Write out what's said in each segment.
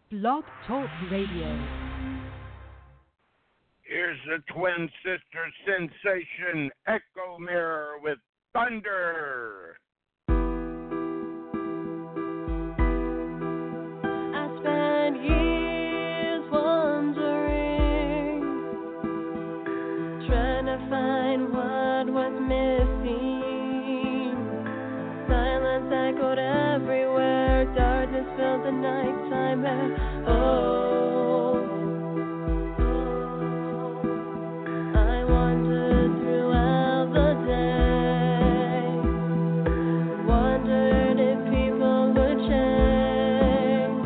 Blog Talk Radio. Here's the twin sister sensation, Echo Mirror with Thunder. I spent years wondering, trying to find what was missing. Silence echoed everywhere, darkness filled the nighttime air. I wandered throughout the day, wondered if people would change.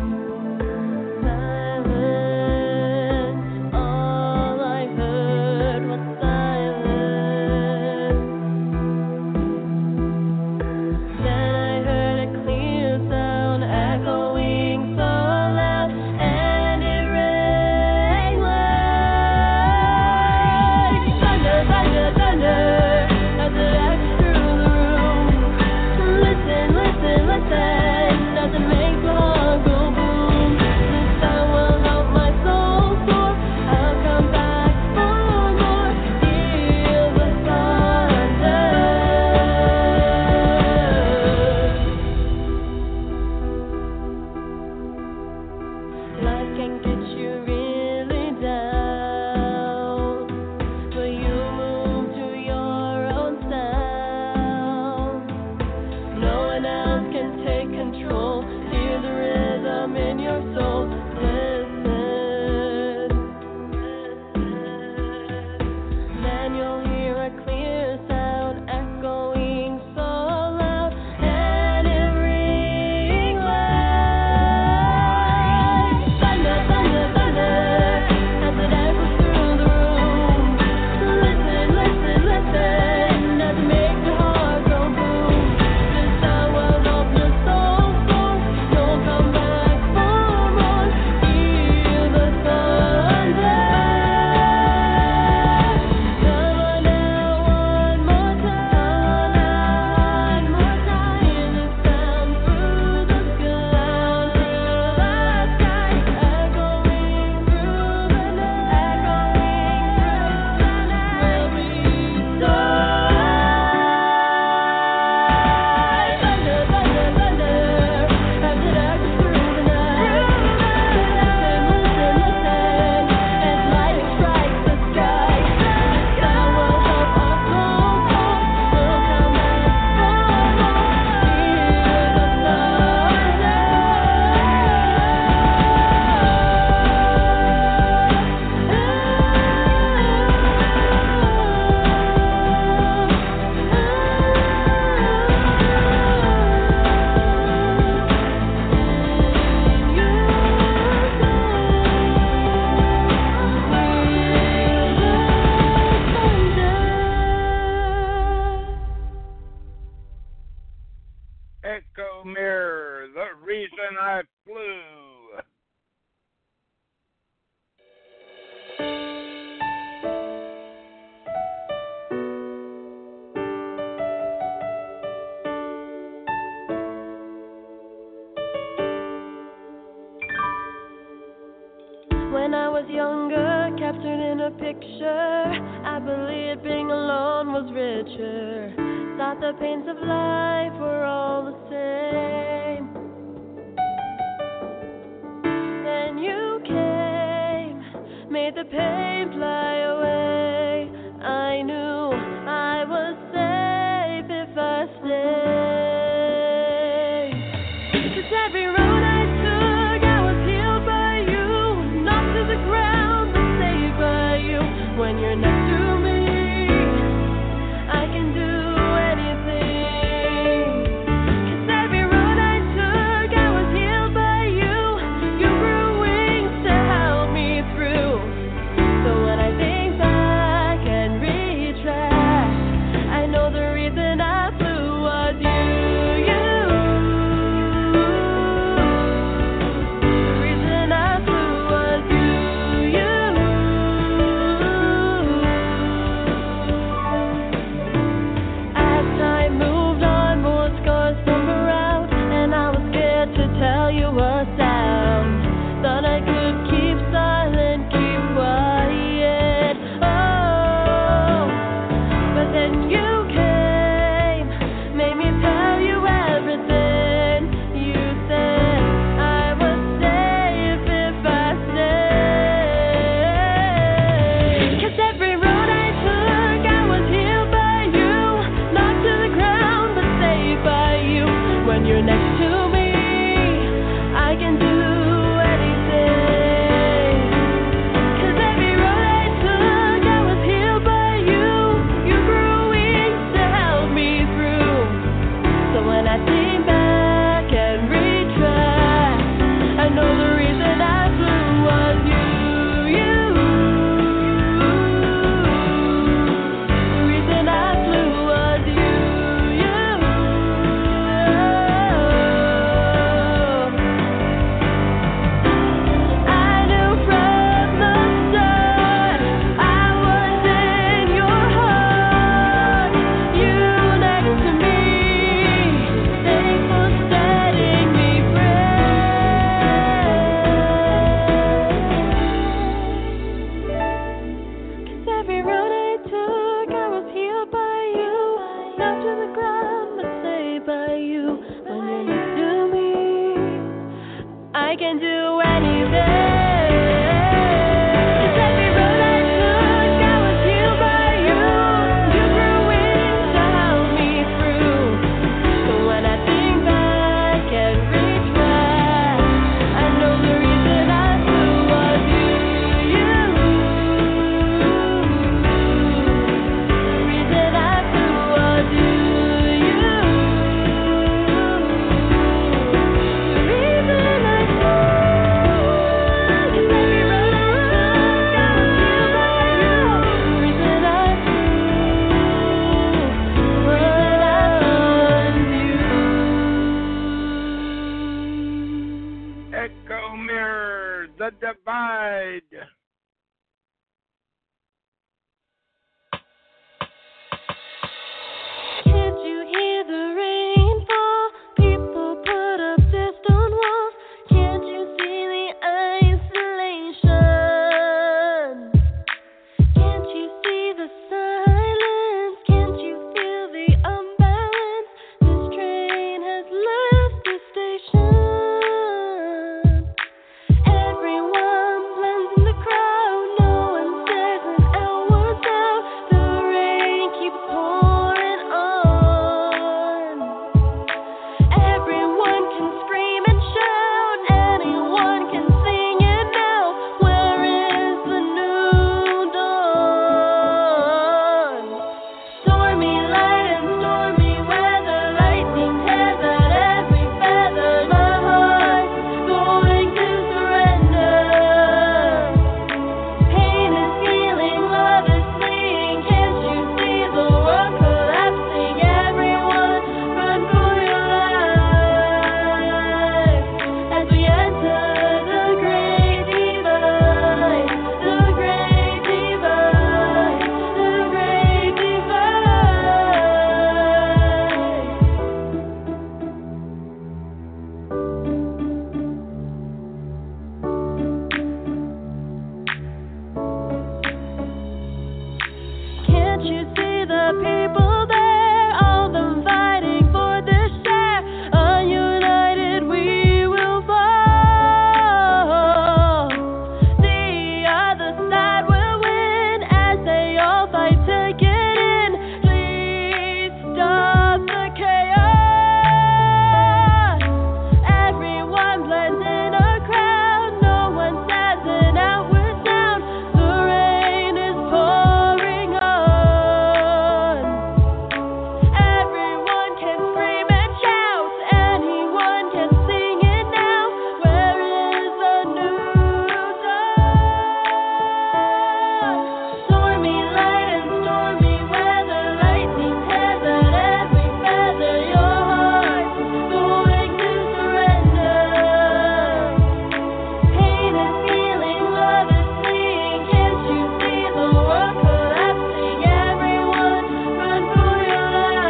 Silence, all I heard was silence. Then I heard a clear sound echoing so loud, and it rang like thunder, thunder, thunder, as it echoed through the room. Listen, listen, listen, as it makes my heart go boom. This sound will help my soul soar. I'll come back for more. Feel the thunder. Life can get you really down, but you move to your own sound. No one else can take control. Hear the rhythm in your soul. Listen. Then you'll hear a clear sound echoing so loud, and it ring like thunder, thunder, thunder, as it echoes through the room. Listen, listen, listen, as it makes your heart go boom. This sound will help your soul soar. You'll come back for more. Feel the thunder. Come on now, one more time. Hear the sound through the sky, echoing through the night. Will be thunder, thunder, thunder, as it echoes through the night. Listen, listen, listen, as lightning strikes the sky. Sound will help our soul soar. We'll come back for more. Hear the Echo Mirror, the reason I flew. When I was younger, captured in a picture, I believed being alone was richer. Thought the pains of life were all the same. Then you came, made the pain fly away. I knew I was safe if I stayed. 'Cause every road I took, I was healed by you, knocked to the ground, but saved by you. When you're next to me, I can do anything. 'Cause every road I took, I was healed by you. You grew wings to help me through. So when I think Echo Mirror, The Divide. Can't you hear the rain fall? People put up their stone walls. Can't you see the isolation? Can't you see the silence? Can't you feel the unbalance? This train has left the station. Everyone blends in the crowd. No one says an outward sound. The rain keeps pouring on. Everyone can scream and shout. Anyone can sing it now. Where is the new dawn? Stormy light and stormy weather. Lightning tears at every feather. My heart's going to surrender. Pain is healing, love is fleeing. Can't you see the world collapsing? Everyone, run for your life as we enter the great divide. The great divide. The great divide. Can't you see the people there? All of them fighting for their share. United we will fall. The other side will win as they all fight to get in. Please stop the chaos. Everyone blends in a crowd. No one says an outward sound. The rain is pouring on. Everyone can scream and shout. Anyone can sing it now. Where is the new dawn? Stormy light and stormy weather. Lightning tears at every feather. Your heart's going to surrender. Pain is healing, love is fleeing. Can't you see the world collapsing? Everyone, run for your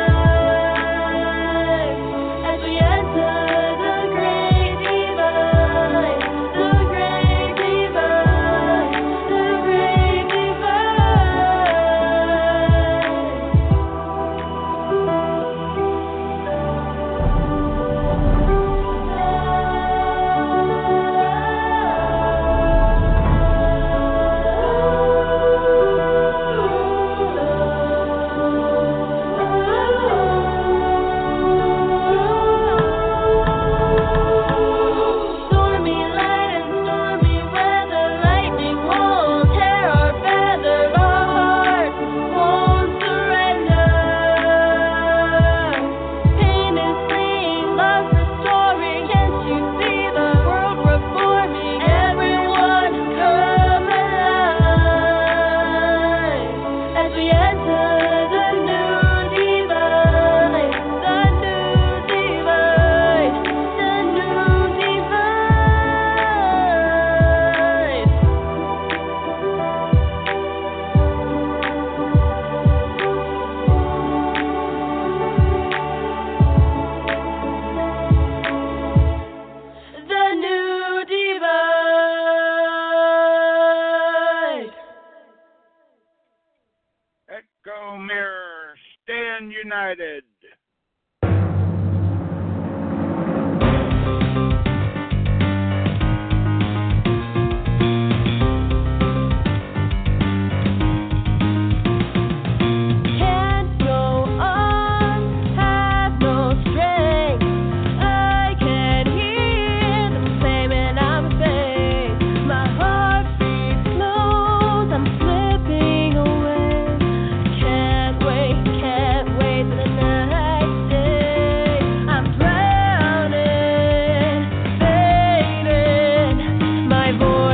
life as we enter the great divide. The great divide. The great Stormy light and stormy weather. Lightning won't tear our feathers. Our hearts won't surrender. Pain is fleeing, love restoring. Can't you see the world reforming? Everyone come alive as we enter the new divide. The new divide. The new divide. The new divide. Echo Mirror, stand united. The new divide.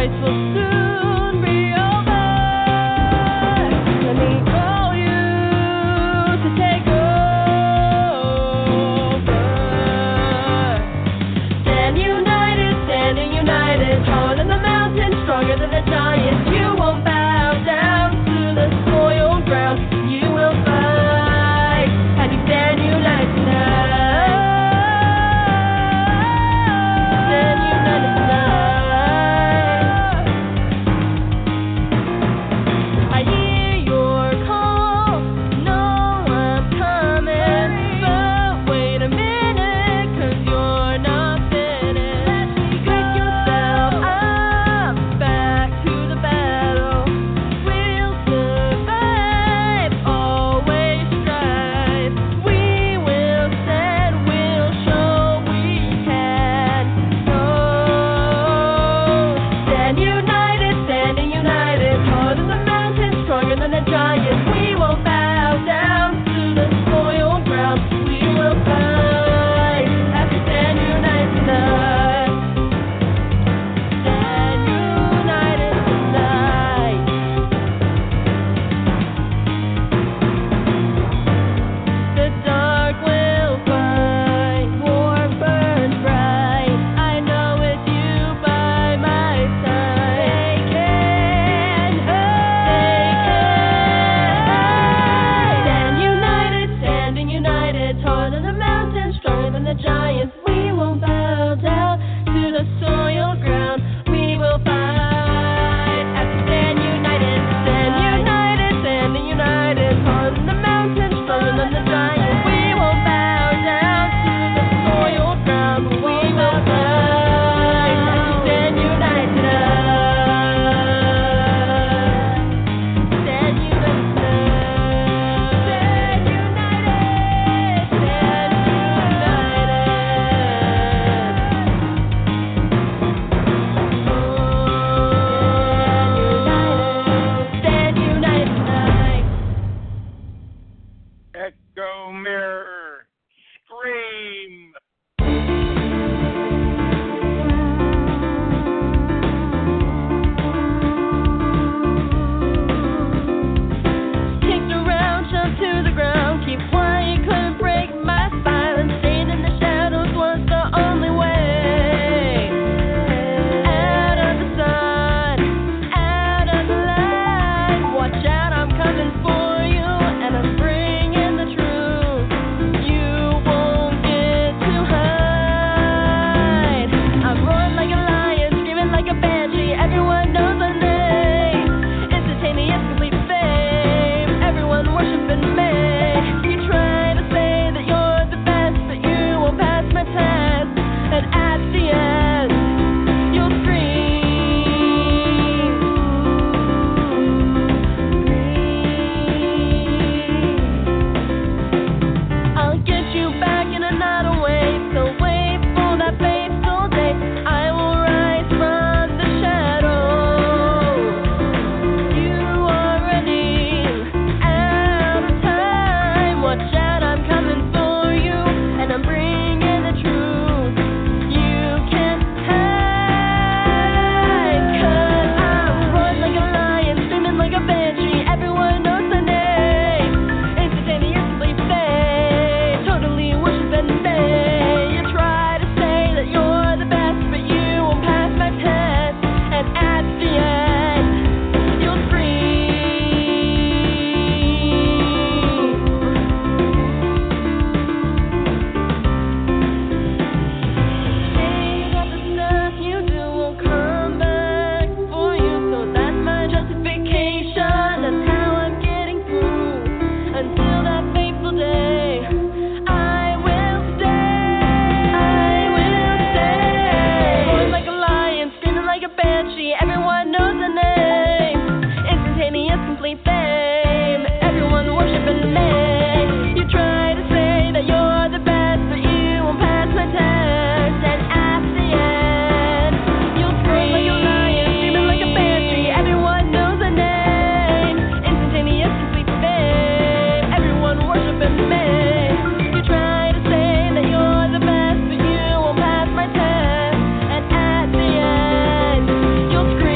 You'll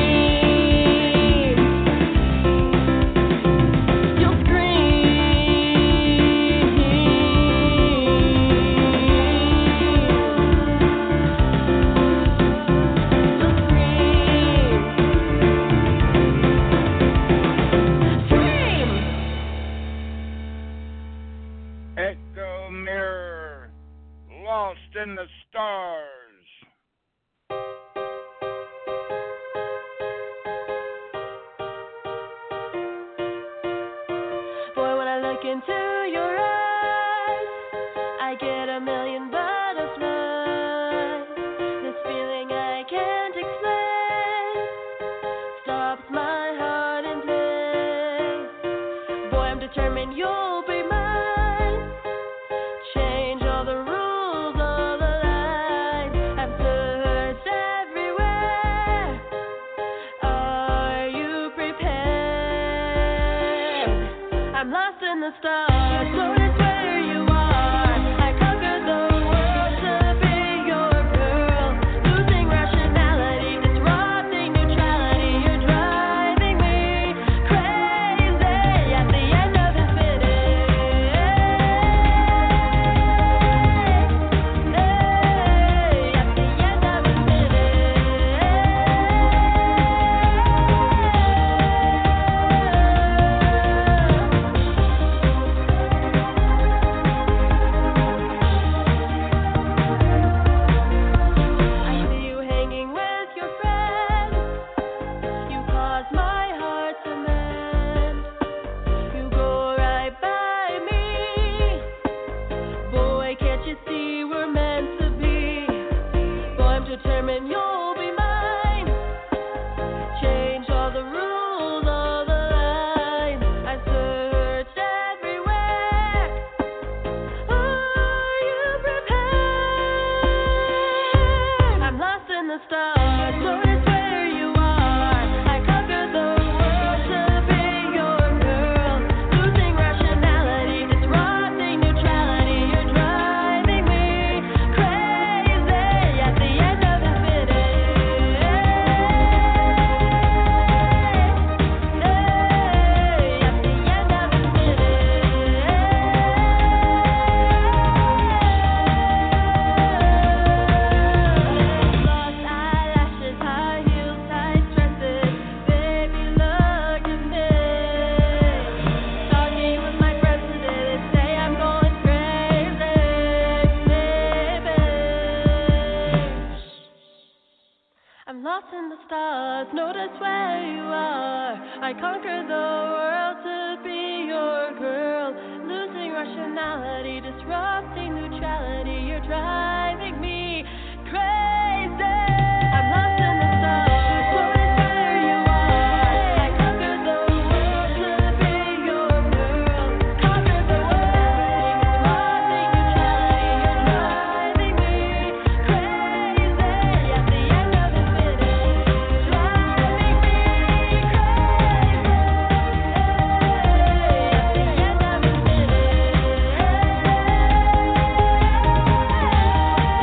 look into your eyes, I get a million butterflies. This feeling I can't explain stops my heart in place. Boy, I'm determined you'll be mine. Change all the rules, all the lines. I've searched everywhere. Are you prepared? I'm lost in the stars. Notice where you are. I conquered the world to be your girl. Losing rationality, disrupting neutrality. You're driving me crazy at the end of infinity. At the end of I see you hanging with your friends. You cause my heart to mend. You go right by me. Boy, can't you see we're meant to be? Boy, I'm determined you'll be mine. Change all the rules, all the lines. I searched everywhere. Are you prepared? I'm lost in the stars. Notice where you are. I conquered the world to be your girl. Losing rationality, disrupting neutrality. You're driving me crazy at the end of infinity. At the end of Lost eyelashes, high heels, tight dresses. Baby, look at me. Talking with my friends today, they say I'm going crazy, baby. I'm lost in the stars. Notice where you are. I conquered the world to be your girl. Losing rationality, disrupting neutrality. You're driving me crazy. I'm lost in the stars. Notice where you are. I conquered the world to be your girl. Conquered the world, disrupting neutrality. You're driving me crazy at the end of infinity. Driving me crazy at the end of infinity.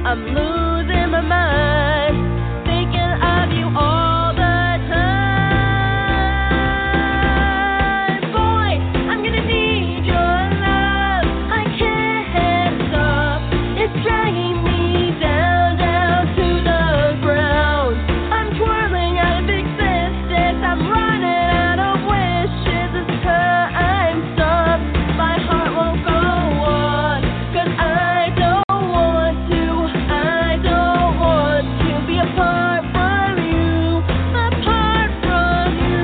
I'm losing my mind, thinking of you all the time. Boy, I'm gonna need your love. I can't stop. It's dragging me down, down to the ground. I'm twirling out of existence. I'm running out of wishes. It's time stop. My heart won't go on, 'cause I don't want to. I don't want to be apart from you, apart from you.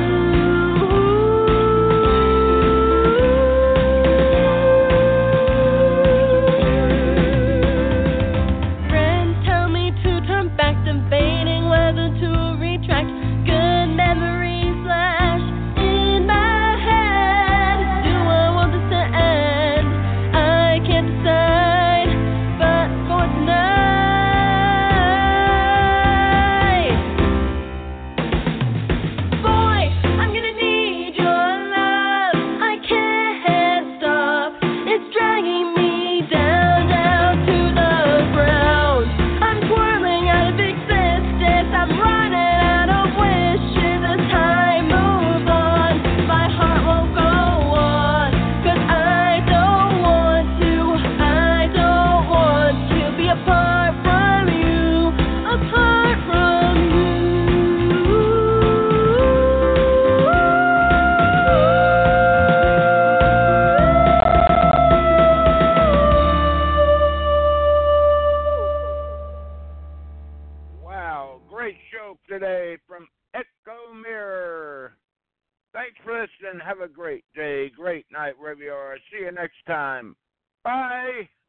Friends tell me to turn back, debating whether to retract. Good memories flash in my head. Do I want this to end? I can't decide, but for tonight, boy, I'm gonna need your love. I can't stop. It's dragging me down, down to the ground. I'm twirling out of existence. I'm running out of wishes as time moves on. My heart won't go on, 'cause I don't want to. I don't want to be apart from you, apart from you. Wow, great show today from Echo Mirror. Thanks for listening. Have a great day, great night, wherever you are. See you next time. Bye.